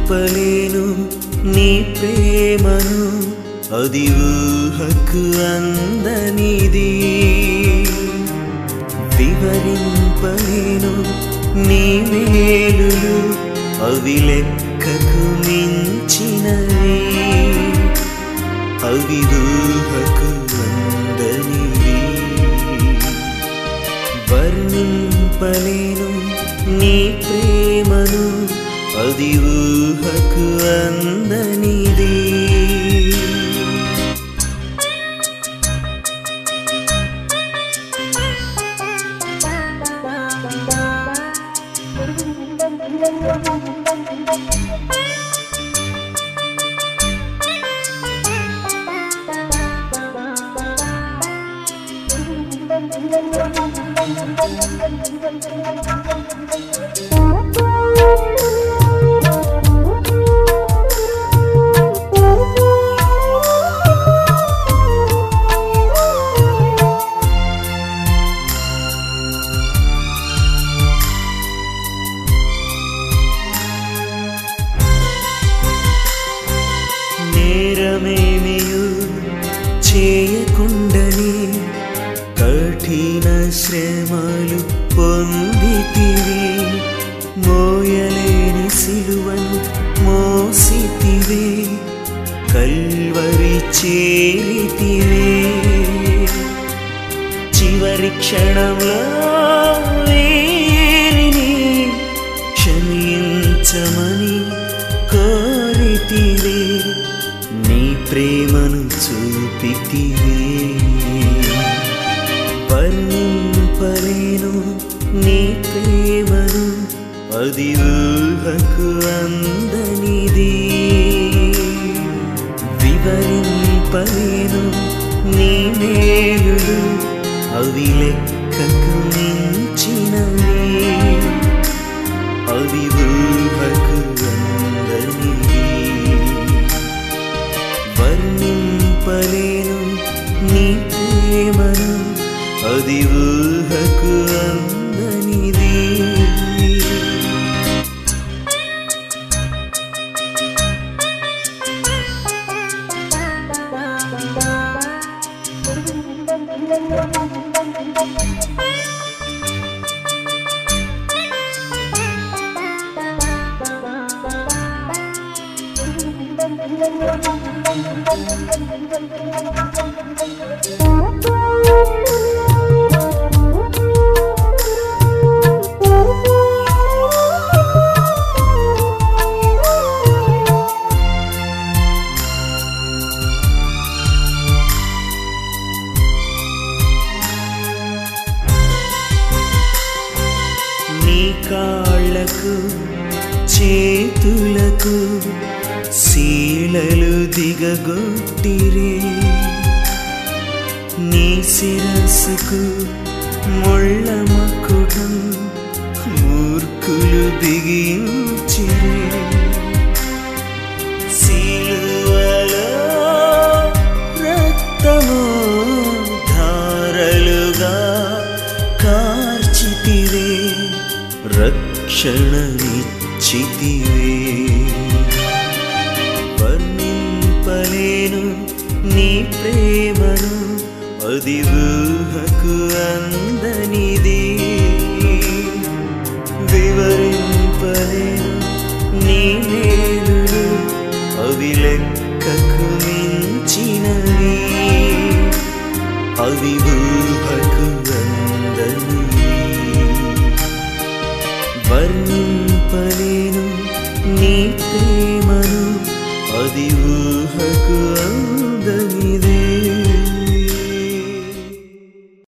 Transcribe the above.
వివరింపలేను నీ ప్రేమను అది ఊహకు అందనిది వివరింపలేను నీ మేలులు అవి లెక్కకు మించినవి అవి ఊహకు అందనివి వర్ణింపలేను నీ ప్రేమను అది ఊహకు అందనిది నేరమేమియు చేయకుండని కఠిన శ్రమలు పొందితివి మోయలేని సిలువను మోసితివే కల్వరి చేరితివే చివరి క్షణంలో వీరిని క్షమించమని కోరితివే నీ ప్రేమను చూపితివే వర్ణింపలేను నీ ప్రేమను అది ఊహకు అందనిది వివరింపలేను నీ మేలులు అవి లెక్కకు మించినవి అవి ఊహకు అందనివి వర్ణింపలేను నీ ప్రేమను అది ఊహకు అందనిది నీ కాళ్ళకు చేతులకు శీలలు దిగగొట్టిరే నీ శిరస్సుకు ముళ్ళ మకుటం మూర్ఖులు బిగించిరే సిలువలో రక్తము ధారలుగా కార్చితివే రక్షణనిచ్చితివే వర్ణింపలేను నీ ప్రేమను అది ఊహకు అందనిది వివరింపలేను నీ మేలులు అవి లెక్కకు మించినవి అవి